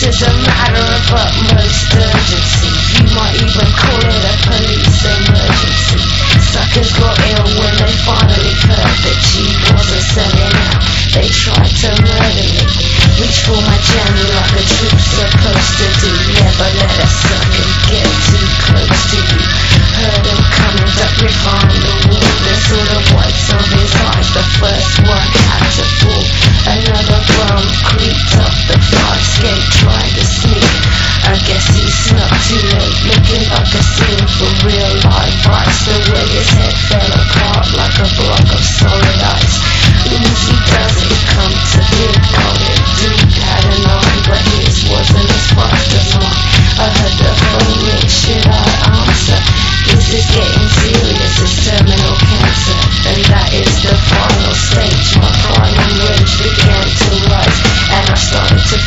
This is a matter of utmost urgency. You might even call it a police emergency. Suckers got ill when they finally heard that G wasn't selling out. They tried to murder me, reach for my jammy like a